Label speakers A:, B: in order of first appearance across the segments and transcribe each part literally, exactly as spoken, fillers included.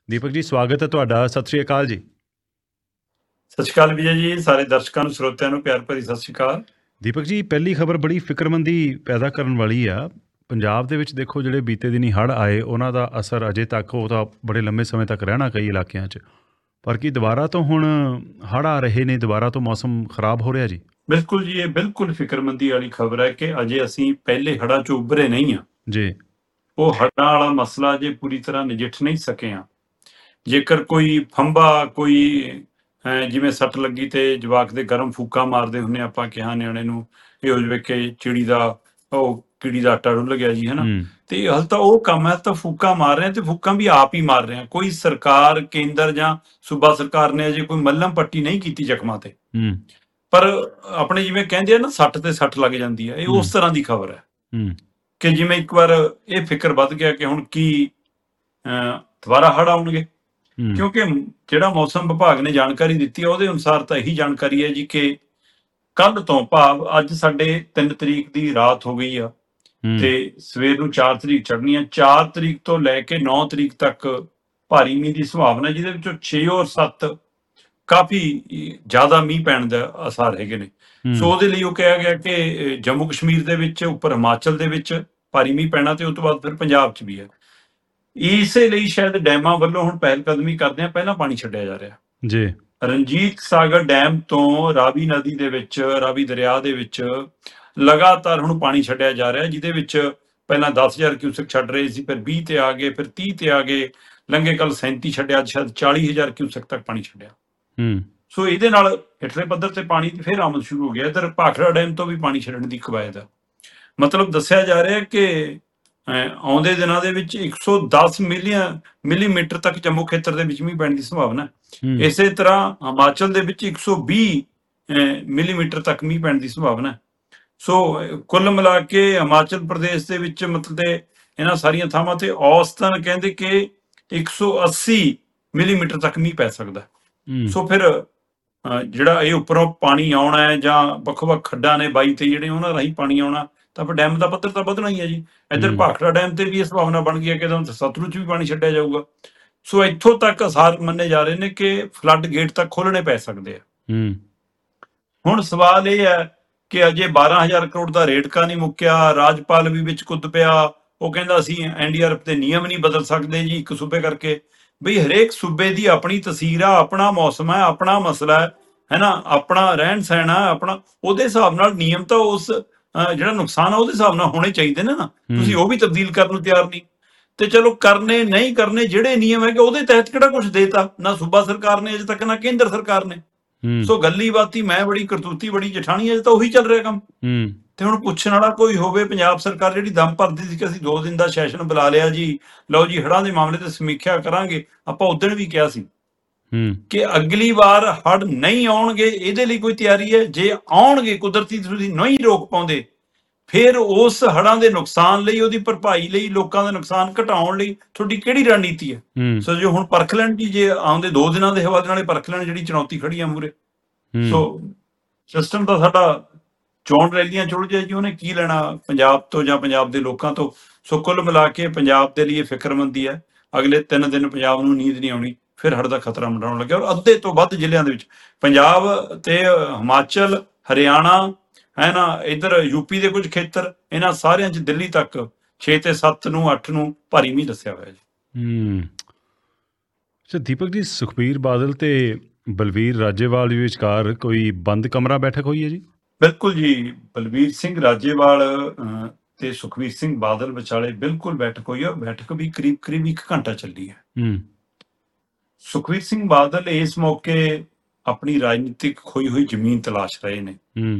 A: ਦੀਪਕ ਜੀ, ਸਵਾਗਤ ਹੈ ਤੁਹਾਡਾ। ਸਤਿ ਸ਼੍ਰੀ ਅਕਾਲ ਜੀ।
B: ਸਤਿ ਸ਼੍ਰੀ ਅਕਾਲ ਵਿਜੇ ਜੀ, ਸਾਰੇ ਦਰਸ਼ਕਾਂ ਨੂੰ ਸਰੋਤਿਆਂ ਨੂੰ ਪਿਆਰ ਭਰੀ ਸਤਿ ਸ਼੍ਰੀ ਅਕਾਲ।
A: ਦੀਪਕ ਜੀ, ਪਹਿਲੀ ਖਬਰ ਬੜੀ ਫਿਕਰਮੰਦੀ ਪੈਦਾ ਕਰਨ ਵਾਲੀ ਆ। ਪੰਜਾਬ ਦੇ ਵਿੱਚ ਦੇਖੋ, ਜਿਹੜੇ ਬੀਤੇ ਦਿਨੀ ਹੜ੍ਹ ਆਏ ਉਹਨਾਂ ਦਾ ਅਸਰ ਅਜੇ ਤੱਕ, ਉਹ ਤਾਂ ਬੜੇ ਲੰਬੇ ਸਮੇਂ ਤੱਕ ਰਹਿਣਾ ਕਈ ਇਲਾਕਿਆਂ 'ਚ, ਪਰ ਕੀ ਦੁਬਾਰਾ ਤੋਂ ਹੁਣ ਹੜ੍ਹ ਆ ਰਹੇ ਨੇ? ਦੁਬਾਰਾ ਤੋਂ ਮੌਸਮ ਖਰਾਬ ਹੋ ਰਿਹਾ ਜੀ?
B: ਬਿਲਕੁਲ ਜੀ, ਇਹ ਬਿਲਕੁਲ ਫਿਕਰਮੰਦੀ ਵਾਲੀ ਖਬਰ ਹੈ ਕਿ ਅਜੇ ਅਸੀਂ ਪਹਿਲੇ ਹੜ੍ਹਾਂ 'ਚ ਉੱਭਰੇ ਨਹੀਂ ਹਾਂ।
A: ਜੀ।
B: ਉਹ ਹੜ੍ਹਾਂ ਵਾਲਾ ਮਸਲਾ ਅਜੇ ਪੂਰੀ ਤਰ੍ਹਾਂ ਨਜਿੱਠ ਨਹੀਂ ਸਕੇ ਹਾਂ। ਜੇਕਰ ਕੋਈ ਫੰਬਾ, ਕੋਈ ਅਹ, ਜਿਵੇਂ ਸੱਟ ਲੱਗੀ ਤੇ ਜਵਾਕ ਦੇ ਗਰਮ ਫੂਕਾ ਮਾਰਦੇ ਹੁੰਦੇ ਆਪਾਂ ਕਿਹਾ ਨਿਆਣੇ ਨੂੰ, ਇਹ ਹੋ ਜਾਵੇ ਕਿ ਚਿੜੀ ਦਾ ਉਹ ਕੀੜੀ ਦਾ ਆਟਾ ਡੁੱਲ ਗਿਆ ਜੀ, ਹਨਾ।
A: ਹੂੰ
B: ਤੇ ਹਾਲ ਤਾਂ ਉਹ ਕੰਮ ਹੈ, ਤਾਂ ਫੂਕਾ ਮਾਰ ਰਹੇ ਆ ਤੇ ਫੂਕਾਂ ਵੀ ਆਪ ਹੀ ਮਾਰ ਰਹੇ ਆ। ਕੋਈ ਸਰਕਾਰ, ਕੇਂਦਰ ਜਾਂ ਸੂਬਾ ਸਰਕਾਰ ਨੇ ਅਜੇ ਕੋਈ ਮੱਲਮ ਪੱਟੀ ਨਹੀਂ ਕੀਤੀ ਜ਼ਖਮਾਂ ਤੇ।
A: ਹੂੰ
B: ਪਰ ਆਪਣੇ ਜਿਵੇਂ ਕਹਿੰਦੇ ਆ ਨਾ, ਸੱਟ ਤੇ ਸੱਟ ਲੱਗ ਜਾਂਦੀ ਹੈ, ਇਹ ਉਸ ਤਰ੍ਹਾਂ ਦੀ ਖਬਰ ਹੈ
A: ਹੂੰ
B: ਕਿ ਜਿਵੇਂ ਇੱਕ ਵਾਰ ਇਹ ਫਿਕਰ ਵੱਧ ਗਿਆ ਕਿ ਹੁਣ ਕੀ ਅਹ, ਦੁਬਾਰਾ ਹੜ੍ਹ ਆਉਣਗੇ।
A: ਹੂੰ
B: ਕਿਉਂਕਿ ਜਿਹੜਾ ਮੌਸਮ ਵਿਭਾਗ ਨੇ ਜਾਣਕਾਰੀ ਦਿੱਤੀ ਹੈ ਉਹਦੇ ਅਨੁਸਾਰ ਤਾਂ ਇਹੀ ਜਾਣਕਾਰੀ ਹੈ ਜੀ ਕਿ ਕੱਲ ਤੋਂ, ਭਾਵ ਅੱਜ ਸਾਡੇ ਤਿੰਨ ਤਰੀਕ ਦੀ ਰਾਤ ਹੋ ਗਈ ਆ
A: ਹੂੰ
B: ਤੇ ਸਵੇਰ ਨੂੰ ਚਾਰ ਤਰੀਕ ਚੜ੍ਹਨੀ ਆ। ਚਾਰ ਤਰੀਕ ਤੋਂ ਲੈ ਕੇ ਨੌ ਤਰੀਕ ਤੱਕ ਭਾਰੀ ਮੀਂਹ ਦੀ ਸੰਭਾਵਨਾ, ਜਿਹਦੇ ਵਿੱਚੋਂ ਛੇ ਔਰ ਸੱਤ ਕਾਫੀ ਜ਼ਿਆਦਾ ਮੀਂਹ ਪੈਣ ਦਾ ਆਸਾਰ ਹੈਗੇ ਨੇ। ਸੋ
A: ਹੂੰ
B: ਉਹਦੇ ਲਈ ਉਹ ਕਿਹਾ ਗਿਆ ਕਿ ਜੰਮੂ ਕਸ਼ਮੀਰ ਦੇ ਵਿੱਚ, ਉੱਪਰ ਹਿਮਾਚਲ ਦੇ ਵਿੱਚ ਭਾਰੀ ਮੀਂਹ ਪੈਣਾ ਤੇ ਉਸ ਤੋਂ ਬਾਅਦ ਫਿਰ ਪੰਜਾਬ 'ਚ ਵੀ ਹੈ। ਇਸੇ ਲਈ ਸ਼ਾਇਦ ਡੈਮਾਂ ਵੱਲੋਂ ਹੁਣ ਪਹਿਲ ਕਦਮੀ ਕਰਦੇ ਆ, ਪਹਿਲਾਂ ਪਾਣੀ ਛੱਡਿਆ ਜਾ ਰਿਹਾ।
A: ਜੀ।
B: ਰਣਜੀਤ ਸਾਗਰ ਡੈਮ ਤੋਂ ਰਾਵੀ ਨਦੀ ਦੇ ਵਿੱਚ, ਰਾਵੀ ਦਰਿਆ ਦੇ ਵਿੱਚ ਲਗਾਤਾਰ ਹੁਣ ਪਾਣੀ ਛੱਡਿਆ ਜਾ ਰਿਹਾ, ਜਿਹਦੇ ਵਿੱਚ ਪਹਿਲਾਂ ਦਸ ਹਜ਼ਾਰ ਕਿਊਸਕ ਛੱਡ ਰਹੇ ਸੀ, ਫਿਰ ਵੀਹ ਤੇ ਆ ਗਏ, ਫਿਰ ਤੀਹ ਤੇ ਆ ਗਏ, ਲੰਘੇ ਕੱਲ ਸੈਂਤੀ ਛੱਡਿਆ, ਸ਼ਾਇਦ ਚਾਲੀ ਹਜ਼ਾਰ ਕਿਊਸਕ ਤੱਕ ਪਾਣੀ ਛੱਡਿਆ।
A: ਹੂੰ
B: ਸੋ ਇਹਦੇ ਨਾਲ ਹੇਠਲੇ ਪੱਧਰ ਤੇ ਪਾਣੀ ਦੀ ਫਿਰ ਆਮਦ ਸ਼ੁਰੂ ਹੋ ਗਿਆ। ਇੱਧਰ ਭਾਖੜਾ ਡੈਮ ਤੋਂ ਵੀ ਪਾਣੀ ਛੱਡਣ ਦੀ ਕਵਾਇਦ ਹੈ। ਮਤਲਬ ਦੱਸਿਆ ਜਾ ਰਿਹਾ ਕਿ ਆਉਂਦੇ ਦਿਨਾਂ ਦੇ ਵਿੱਚ ਇੱਕ ਸੌ ਦਸ ਮਿਲੀਅਨ ਮਿਲੀਮੀਟਰ ਤੱਕ ਜੰਮੂ ਖੇਤਰ ਦੇ ਵਿੱਚ ਮੀਂਹ ਪੈਣ ਦੀ ਸੰਭਾਵਨਾ ਹੈ।
A: ਹੂੰ
B: ਇਸੇ ਤਰ੍ਹਾਂ ਹਿਮਾਚਲ ਦੇ ਵਿੱਚ ਇੱਕ ਸੌ ਵੀਹ ਮਿਲੀਮੀਟਰ ਤੱਕ ਮੀਂਹ ਪੈਣ ਦੀ ਸੰਭਾਵਨਾ ਹੈ। ਸੋ ਕੁੱਲ ਮਿਲਾ ਕੇ ਹਿਮਾਚਲ ਪ੍ਰਦੇਸ਼ ਦੇ ਵਿੱਚ ਮਤਲਬ ਇਹਨਾਂ ਸਾਰੀਆਂ ਥਾਵਾਂ ਤੇ ਔਸਤਨ ਕਹਿੰਦੇ ਕਿ ਇੱਕ ਸੌ ਅੱਸੀ ਮਿਲੀਮੀਟਰ ਤੱਕ ਮੀਂਹ ਪੈ ਸਕਦਾ।
A: ਹੂੰ
B: ਸੋ ਫਿਰ ਜਿਹੜਾ ਇਹ ਉੱਪਰੋਂ ਪਾਣੀ ਆਉਣਾ ਹੈ ਜਾਂ ਵੱਖ-ਵੱਖ ਖੱਡਾਂ ਨੇ ਬਾਈ ਤੇ ਜਿਹੜੇ, ਉਹਨਾਂ ਰਾਹੀਂ ਪਾਣੀ ਆਉਣਾ, ਤਾਂ ਫਿਰ ਡੈਮ ਦਾ ਪੱਧਰ ਤਾਂ ਵਧਣਾ ਹੀ ਹੈ ਜੀ। ਇੱਧਰ
A: ਹੂੰ
B: ਭਾਖੜਾ ਡੈਮ ਤੇ ਵੀ ਇਹ ਸੰਭਾਵਨਾ ਬਣ ਗਈ ਹੈ ਕਿ ਸਤਲੁਜ 'ਚ ਵੀ ਪਾਣੀ ਛੱਡਿਆ ਜਾਊਗਾ। ਸੋ ਇੱਥੋਂ ਤੱਕ ਆਸਾਰ ਮੰਨੇ ਜਾ ਰਹੇ ਨੇ ਕਿ ਫਲੱਡ ਗੇਟ ਤੱਕ ਖੋਲਣੇ ਪੈ ਸਕਦੇ ਆ।
A: ਹੂੰ
B: ਹੁਣ ਸਵਾਲ ਇਹ ਹੈ ਕਿ ਅਜੇ ਬਾਰਾਂ ਹਜ਼ਾਰ ਕਰੋੜ ਦਾ ਰੇਟਕਾ ਨਹੀਂ ਮੁੱਕਿਆ। ਰਾਜਪਾਲ ਵੀ ਵਿੱਚ ਕੁੱਦ ਪਿਆ, ਉਹ ਕਹਿੰਦਾ ਅਸੀਂ ਐਨ ਡੀ ਆਰ ਐਫ ਦੇ ਨਿਯਮ ਨਹੀਂ ਬਦਲ ਸਕਦੇ ਜੀ ਇੱਕ ਸੂਬੇ ਕਰਕੇ। ਬਈ ਹਰੇਕ ਸੂਬੇ ਦੀ ਆਪਣੀ ਤਸਵੀਰ ਆ, ਆਪਣਾ ਮੌਸਮ ਹੈ, ਆਪਣਾ ਮਸਲਾ ਹੈ, ਹੈ ਨਾ, ਆਪਣਾ ਰਹਿਣ ਸਹਿਣ ਹੈ, ਆਪਣਾ, ਉਹਦੇ ਹਿਸਾਬ ਨਾਲ ਨਿਯਮ ਤਾਂ ਉਸ ਜਿਹੜਾ ਨੁਕਸਾਨ ਆ ਉਹਦੇ ਹਿਸਾਬ ਨਾਲ ਹੋਣੇ ਚਾਹੀਦੇ ਨੇ ਨਾ। ਤੁਸੀਂ ਉਹ ਵੀ ਤਬਦੀਲ ਕਰਨ ਨੂੰ ਤਿਆਰ ਨਹੀਂ। ਤੇ ਚਲੋ ਕਰਨੇ ਨਹੀਂ ਕਰਨੇ, ਜਿਹੜੇ ਨਿਯਮ ਹੈਗੇ ਉਹਦੇ ਤਹਿਤ ਕਿਹੜਾ ਕੁਝ ਦੇਤਾ, ਨਾ ਸੂਬਾ ਸਰਕਾਰ ਨੇ ਅਜੇ ਤੱਕ, ਨਾ ਕੇਂਦਰ ਸਰਕਾਰ ਨੇ। ਸੋ ਗੱਲੀ ਬਾਤੀ ਮੈਂ ਬੜੀ ਕਰਤੂਤੀ ਬੜੀ ਜਠਾਣੀ, ਅਜੇ ਤਾਂ ਉਹੀ ਚੱਲ ਰਿਹਾ ਕੰਮ। ਤੇ ਹੁਣ ਪੁੱਛਣ ਵਾਲਾ ਕੋਈ ਹੋਵੇ, ਪੰਜਾਬ ਸਰਕਾਰ ਜਿਹੜੀ ਦਮ ਭਰਦੀ ਸੀ ਕਿ ਅਸੀਂ ਦੋ ਦਿਨ ਦਾ ਸੈਸ਼ਨ ਬੁਲਾ ਲਿਆ ਜੀ, ਲਓ ਜੀ ਹੜ੍ਹਾਂ ਦੇ ਮਾਮਲੇ ਤੇ ਸਮੀਖਿਆ ਕਰਾਂਗੇ। ਆਪਾਂ ਉਦਣ ਵੀ ਕਿਹਾ ਸੀ ਕਿ ਅਗਲੀ ਵਾਰ ਹੜ੍ਹ ਨਹੀਂ ਆਉਣਗੇ, ਇਹਦੇ ਲਈ ਕੋਈ ਤਿਆਰੀ ਹੈ। ਜੇ ਆਉਣਗੇ ਕੁਦਰਤੀ, ਤੁਸੀਂ ਨਹੀਂ ਰੋਕ ਪਾਉਂਦੇ, ਫਿਰ ਉਸ ਹੜ੍ਹਾਂ ਦੇ ਨੁਕਸਾਨ ਲਈ, ਉਹਦੀ ਭਰਪਾਈ ਲਈ, ਲੋਕਾਂ ਦਾ ਨੁਕਸਾਨ ਘਟਾਉਣ ਲਈ ਤੁਹਾਡੀ ਕਿਹੜੀ ਰਣਨੀਤੀ ਹੈ। ਸੋ ਜੋ ਹੁਣ ਪਰਖ ਲੈਣ ਜੀ, ਜੇ ਆਉਂਦੇ ਦੋ ਦਿਨਾਂ ਦੇ ਹਵਾਲੇ ਨਾਲੇ ਪਰਖ ਲੈਣ ਜਿਹੜੀ ਚੁਣੌਤੀ ਖੜੀ ਆ ਮੂਰੇ। ਸੋ ਸਿਸਟਮ ਤਾਂ ਸਾਡਾ ਚੋਣ ਰੈਲੀਆਂ ਚੁੜ ਜਾਏ ਜੀ, ਉਹਨੇ ਕੀ ਲੈਣਾ ਪੰਜਾਬ ਤੋਂ ਜਾਂ ਪੰਜਾਬ ਦੇ ਲੋਕਾਂ ਤੋਂ। ਸੋ ਕੁੱਲ ਮਿਲਾ ਕੇ ਪੰਜਾਬ ਦੇ ਲਈ ਫਿਕਰਮੰਦੀ ਹੈ। ਅਗਲੇ ਤਿੰਨ ਦਿਨ ਪੰਜਾਬ ਨੂੰ ਨੀਂਦ ਨਹੀਂ ਆਉਣੀ, ਫਿਰ ਹੜ੍ਹ ਦਾ ਖਤਰਾ ਮੰਡਰਾਉਣ ਲੱਗਿਆ। ਔਰ ਅੱਧੇ ਤੋਂ ਵੱਧ ਜ਼ਿਲ੍ਹਿਆਂ ਦੇ ਵਿੱਚ, ਪੰਜਾਬ ਤੇ ਹਿਮਾਚਲ, ਹਰਿਆਣਾ, ਹੈ ਨਾ, ਇੱਧਰ ਯੂਪੀ ਦੇ ਕੁਝ ਖੇਤਰ, ਇਹਨਾਂ ਸਾਰਿਆਂ 'ਚ ਦਿੱਲੀ ਤੱਕ ਛੇ ਤੇ ਸੱਤ ਨੂੰ ਅੱਠ ਨੂੰ ਭਾਰੀ ਮੀਂਹ ਦੱਸਿਆ ਹੋਇਆ ਜੀ।
A: ਹੂੰ ਅੱਛਾ ਦੀਪਕ ਜੀ, ਸੁਖਬੀਰ ਬਾਦਲ ਤੇ ਬਲਵੀਰ ਰਾਜੇਵਾਲ ਵਿਚਕਾਰ ਕੋਈ ਬੰਦ ਕਮਰਾ ਬੈਠਕ ਹੋਈ ਹੈ ਜੀ?
B: ਬਿਲਕੁਲ ਜੀ, ਬਲਵੀਰ ਸਿੰਘ ਰਾਜੇਵਾਲ ਤੇ ਸੁਖਬੀਰ ਸਿੰਘ ਬਾਦਲ ਵਿਚਾਲੇ ਬਿਲਕੁਲ ਬੈਠਕ ਹੋਈ ਹੈ। ਬੈਠਕ ਵੀ ਕਰੀਬ ਕਰੀਬ ਇੱਕ ਘੰਟਾ ਚੱਲੀ ਹੈ। ਸੁਖਬੀਰ ਸਿੰਘ ਬਾਦਲ ਇਸ ਮੌਕੇ ਆਪਣੀ ਰਾਜਨੀਤਿਕ ਖੋਈ ਹੋਈ ਜ਼ਮੀਨ ਤਲਾਸ਼ ਰਹੇ ਨੇ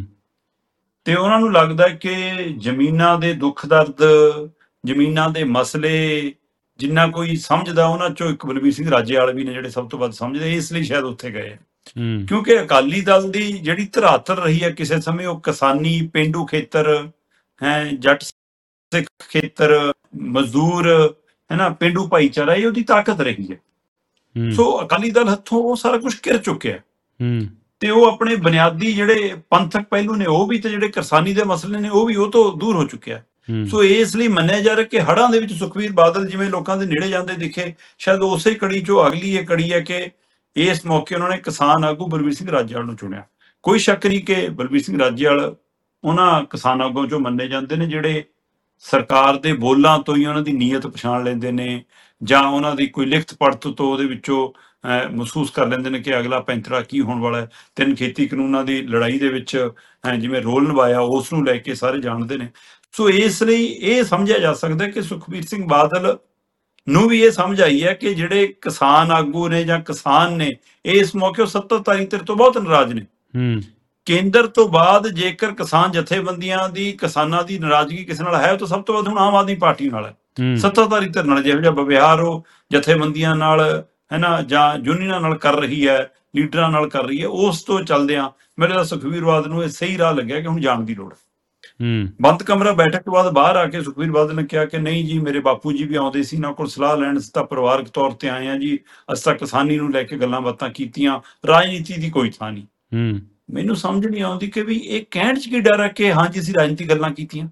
B: ਤੇ ਉਹਨਾਂ ਨੂੰ ਲੱਗਦਾ ਕਿ ਜ਼ਮੀਨਾਂ ਦੇ ਦੁੱਖ ਦਰਦ, ਜ਼ਮੀਨਾਂ ਦੇ ਮਸਲੇ ਜਿੰਨਾ ਕੋਈ ਸਮਝਦਾ, ਉਹਨਾਂ ਚੋਂ ਇੱਕ ਬਲਵੀਰ ਸਿੰਘ ਰਾਜੇਵਾਲ ਵੀ ਨੇ ਜਿਹੜੇ ਸਭ ਤੋਂ ਵੱਧ ਸਮਝਦੇ, ਇਸ ਲਈ ਸ਼ਾਇਦ ਉੱਥੇ ਗਏ। ਕਿਉਂਕਿ ਅਕਾਲੀ ਦਲ ਦੀ ਜਿਹੜੀ ਧਰਾਤਲ ਰਹੀ ਹੈ ਕਿਸੇ ਸਮੇਂ, ਉਹ ਕਿਸਾਨੀ, ਪੇਂਡੂ ਖੇਤਰ ਹੈ, ਜੱਟ ਸਿੱਖ ਖੇਤਰ, ਮਜ਼ਦੂਰ, ਹੈ ਨਾ, ਪੇਂਡੂ ਭਾਈਚਾਰਾ, ਇਹ ਉਹਦੀ ਤਾਕਤ ਰਹੀ ਹੈ। ਸੋ ਅਕਾਲੀ ਦਲ ਹੱਥੋਂ ਉਹ ਸਾਰਾ ਕੁਝ ਘਿਰ ਚੁੱਕਿਆ ਤੇ ਉਹ ਆਪਣੇ ਬੁਨਿਆਦੀ ਜਿਹੜੇ ਪੰਥਕ ਪਹਿਲੂ ਨੇ ਉਹ ਵੀ, ਤੇ ਜਿਹੜੇ ਕਿਸਾਨੀ ਦੇ ਮਸਲੇ ਨੇ ਉਹ ਵੀ, ਉਹ ਤੋਂ ਦੂਰ ਹੋ ਚੁੱਕਿਆ।
A: ਹੂੰ
B: ਸੋ ਇਸ ਲਈ ਮੰਨਿਆ ਜਾ ਰਿਹਾ ਕਿ ਹੜ੍ਹਾਂ ਦੇ ਵਿੱਚ ਸੁਖਬੀਰ ਬਾਦਲ ਜਿਵੇਂ ਲੋਕਾਂ ਦੇ ਨੇੜੇ ਜਾਂਦੇ ਦਿਖੇ, ਸ਼ਾਇਦ ਉਸੇ ਕੜੀ ਚੋਂ ਅਗਲੀ ਇਹ ਕੜੀ ਹੈ ਕਿ ਇਸ ਮੌਕੇ ਉਹਨਾਂ ਨੇ ਕਿਸਾਨ ਆਗੂ ਬਲਬੀਰ ਸਿੰਘ ਰਾਜੇਵਾਲ ਨੂੰ ਚੁਣਿਆ। ਕੋਈ ਸ਼ੱਕ ਨਹੀਂ ਕਿ ਬਲਬੀਰ ਸਿੰਘ ਰਾਜੇਵਾਲ ਉਹਨਾਂ ਕਿਸਾਨ ਆਗੂਆਂ ਚੋਂ ਮੰਨੇ ਜਾਂਦੇ ਨੇ ਜਿਹੜੇ ਸਰਕਾਰ ਦੇ ਬੋਲਾਂ ਤੋਂ ਹੀ ਉਹਨਾਂ ਦੀ ਨੀਅਤ ਪਛਾਣ ਲੈਂਦੇ ਨੇ, ਜਾਂ ਉਹਨਾਂ ਦੀ ਕੋਈ ਲਿਖਤ ਪੜਤ ਤੋਂ ਉਹਦੇ ਵਿੱਚੋਂ ਅਹ, ਮਹਿਸੂਸ ਕਰ ਲੈਂਦੇ ਨੇ ਕਿ ਅਗਲਾ ਪੈਂਤਰਾ ਕੀ ਹੋਣ ਵਾਲਾ ਹੈ। ਤਿੰਨ ਖੇਤੀ ਕਾਨੂੰਨਾਂ ਦੀ ਲੜਾਈ ਦੇ ਵਿੱਚ ਅਹ, ਜਿਵੇਂ ਰੋਲ ਨਿਭਾਇਆ ਉਸ ਨੂੰ ਲੈ ਕੇ ਸਾਰੇ ਜਾਣਦੇ ਨੇ। ਸੋ ਇਸ ਲਈ ਇਹ ਸਮਝਿਆ ਜਾ ਸਕਦਾ ਕਿ ਸੁਖਬੀਰ ਸਿੰਘ ਬਾਦਲ ਨੂੰ ਵੀ ਇਹ ਸਮਝ ਆਈ ਹੈ ਕਿ ਜਿਹੜੇ ਕਿਸਾਨ ਆਗੂ ਨੇ ਜਾਂ ਕਿਸਾਨ ਨੇ ਇਸ ਮੌਕੇ ਉਹ ਸੱਤਾਧਾਰੀ ਧਿਰ ਤੋਂ ਬਹੁਤ ਨਾਰਾਜ਼ ਨੇ।
A: ਹੂੰ
B: ਕੇਂਦਰ ਤੋਂ ਬਾਅਦ ਜੇਕਰ ਕਿਸਾਨ ਜਥੇਬੰਦੀਆਂ ਦੀ ਕਿਸਾਨਾਂ ਦੀ ਨਾਰਾਜ਼ਗੀ ਕਿਸੇ ਨਾਲ ਹੈ ਤਾਂ ਸਭ ਤੋਂ ਵੱਧ ਹੁਣ ਆਮ ਆਦਮੀ ਪਾਰਟੀ ਨਾਲ ਹੈ,
A: ਹੂੰ
B: ਸੱਤਾਧਾਰੀ ਧਿਰ ਨਾਲ ਜਿਹੋ ਜਿਹਾ ਵਿਵਹਾਰ ਉਹ ਜਥੇਬੰਦੀਆਂ ਨਾਲ ਹੈ ਨਾ ਜਾਂ ਯੂਨੀਅਨਾਂ ਨਾਲ ਕਰ ਰਹੀ ਹੈ, ਲੀਡਰਾਂ ਨਾਲ ਕਰ ਰਹੀ ਹੈ, ਉਸ ਤੋਂ ਚੱਲਦਿਆਂ ਮੇਰੇ ਦਾ ਸੁਖਬੀਰ ਬਾਦਲ ਨੂੰ ਇਹ ਸਹੀ ਰਾਹ ਲੱਗਿਆ ਕਿ ਹੁਣ ਜਾਣ ਦੀ ਲੋੜ ਹੈ।
A: ਹੂੰ
B: ਬੰਦ ਕਮਰਾ ਬੈਠਕ ਤੋਂ ਬਾਅਦ ਬਾਹਰ ਆ ਕੇ ਸੁਖਬੀਰ ਬਾਦਲ ਨੇ ਕਿਹਾ ਕਿ ਨਹੀਂ ਜੀ, ਮੇਰੇ ਬਾਪੂ ਜੀ ਵੀ ਆਉਂਦੇ ਸੀ, ਨਾ ਕੋਲ ਸਲਾਹ ਲੈਣ, ਅਸੀਂ ਤਾਂ ਪਰਿਵਾਰਕ ਤੌਰ ਤੇ ਆਏ ਆ ਜੀ, ਅਸੀਂ ਤਾਂ ਕਿਸਾਨੀ ਨੂੰ ਲੈ ਕੇ ਗੱਲਾਂ ਬਾਤਾਂ ਕੀਤੀਆਂ, ਰਾਜਨੀਤੀ ਦੀ ਕੋਈ ਥਾਂ ਨਹੀਂ।
A: ਹੂੰ
B: ਮੈਨੂੰ ਸਮਝ ਨਹੀਂ ਆਉਂਦੀ ਕਿ ਵੀ ਇਹ ਕਹਿਣ 'ਚ ਕੀ ਡਰ ਹੈ ਕਿ ਹਾਂਜੀ ਅਸੀਂ ਰਾਜਨੀਤਿਕ ਗੱਲਾਂ ਕੀਤੀਆਂ।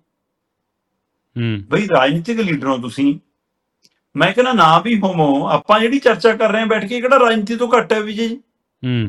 A: ਹੂੰ
B: ਬਈ ਰਾਜਨੀਤਿਕ ਲੀਡਰ ਹੋ ਤੁਸੀਂ, ਮੈਂ ਕਹਿੰਦਾ ਨਾ ਵੀ ਹੋਵੋ, ਆਪਾਂ ਜਿਹੜੀ ਚਰਚਾ ਕਰ ਰਹੇ ਹਾਂ ਬੈਠ ਕੇ, ਕਿਹੜਾ ਰਾਜਨੀਤੀ ਤੋਂ ਘੱਟ ਹੈ ਵਿਜੇ ਜੀ?
A: ਹੂੰ